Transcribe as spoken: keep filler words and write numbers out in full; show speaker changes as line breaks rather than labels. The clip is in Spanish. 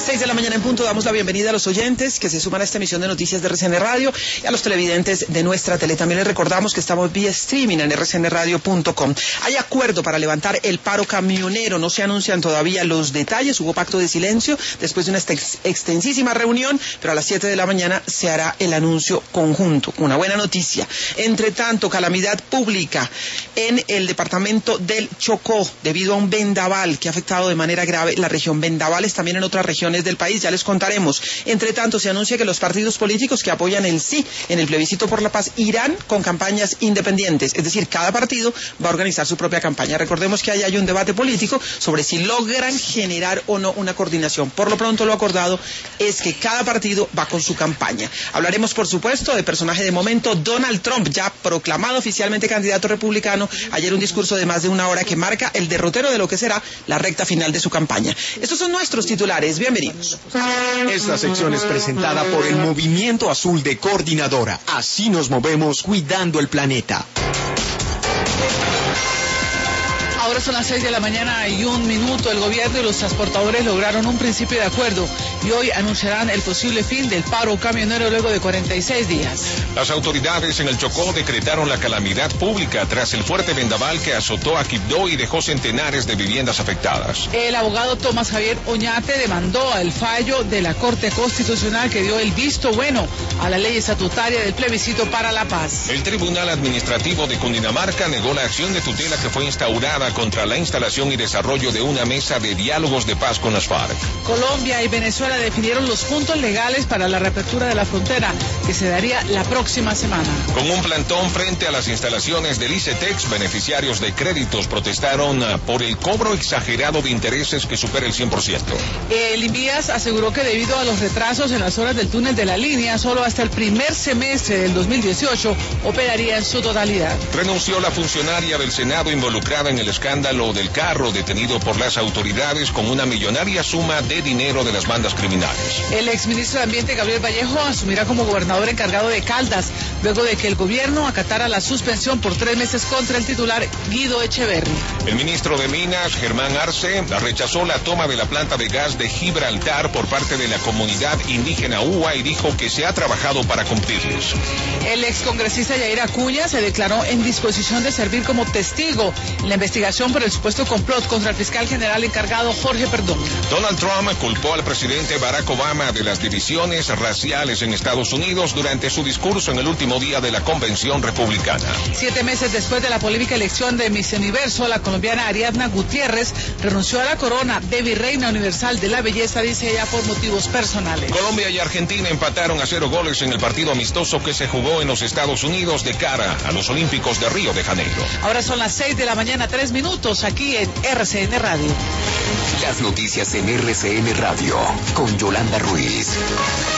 seis de la mañana en punto, damos la bienvenida a los oyentes que se suman a esta emisión de noticias de R C N Radio y a los televidentes de nuestra tele. También les recordamos que estamos vía streaming en r c n radio punto com. Hay acuerdo para levantar el paro camionero, no se anuncian todavía los detalles, hubo pacto de silencio después de una ex extensísima reunión, pero a las siete de la mañana se hará el anuncio conjunto. Una buena noticia. Entre tanto, calamidad pública en el departamento del Chocó debido a un vendaval que ha afectado de manera grave la región. Vendavales también en otras regiones del país, ya les contaremos. Entre tanto, se anuncia que los partidos políticos que apoyan el sí en el plebiscito por la paz irán con campañas independientes, es decir, cada partido va a organizar su propia campaña. Recordemos que ahí hay un debate político sobre si logran generar o no una coordinación. Por lo pronto, lo acordado es que cada partido va con su campaña. Hablaremos, por supuesto, de personaje de momento, Donald Trump, ya proclamado oficialmente candidato republicano. Ayer un discurso de más de una hora que marca el derrotero de lo que será la recta final de su campaña. Estos son nuestros titulares. Bienvenidos.
Esta sección es presentada por el Movimiento Azul de Coordinadora. Así nos movemos cuidando el planeta.
Ahora son las seis de la mañana y un minuto. El gobierno y los transportadores lograron un principio de acuerdo y hoy anunciarán el posible fin del paro camionero luego de cuarenta y seis días.
Las autoridades en el Chocó decretaron la calamidad pública tras el fuerte vendaval que azotó a Quibdó y dejó centenares de viviendas afectadas.
El abogado Tomás Javier Oñate demandó el fallo de la Corte Constitucional que dio el visto bueno a la ley estatutaria del plebiscito para la paz.
El Tribunal Administrativo de Cundinamarca negó la acción de tutela que fue instaurada contra la instalación y desarrollo de una mesa de diálogos de paz con las FARC.
Colombia y Venezuela definieron los puntos legales para la reapertura de la frontera, que se daría la próxima semana.
Con un plantón frente a las instalaciones del ICETEX, beneficiarios de créditos protestaron por el cobro exagerado de intereses que supera el cien por ciento.
El Invías aseguró que debido a los retrasos en las obras del túnel de la línea, solo hasta el primer semestre del dos mil dieciocho operaría en su totalidad.
Renunció la funcionaria del Senado involucrada en el escándalo del carro detenido por las autoridades con una millonaria suma de dinero de las bandas criminales.
El exministro de Ambiente, Gabriel Vallejo, asumirá como gobernador encargado de Caldas, luego de que el gobierno acatara la suspensión por tres meses contra el titular Guido Echeverri.
El ministro de Minas, Germán Arce, rechazó la toma de la planta de gas de Gibraltar por parte de la comunidad indígena Uwa y dijo que se ha trabajado para cumplirles.
El excongresista Yair Acuña se declaró en disposición de servir como testigo en la investigación por el supuesto complot contra el fiscal general encargado Jorge Perdón.
Donald Trump culpó al presidente Barack Obama de las divisiones raciales en Estados Unidos durante su discurso en el último día de la convención republicana.
Siete meses después de la polémica elección de Miss Universo, la colombiana Ariadna Gutiérrez renunció a la corona de virreina universal de la belleza, dice ella, por motivos personales.
Colombia y Argentina empataron a cero goles en el partido amistoso que se jugó en los Estados Unidos de cara a los Olímpicos de Río de Janeiro.
Ahora son las seis de la mañana, tres minutos, aquí en R C N Radio.
Las noticias en R C N Radio con Yolanda Ruiz.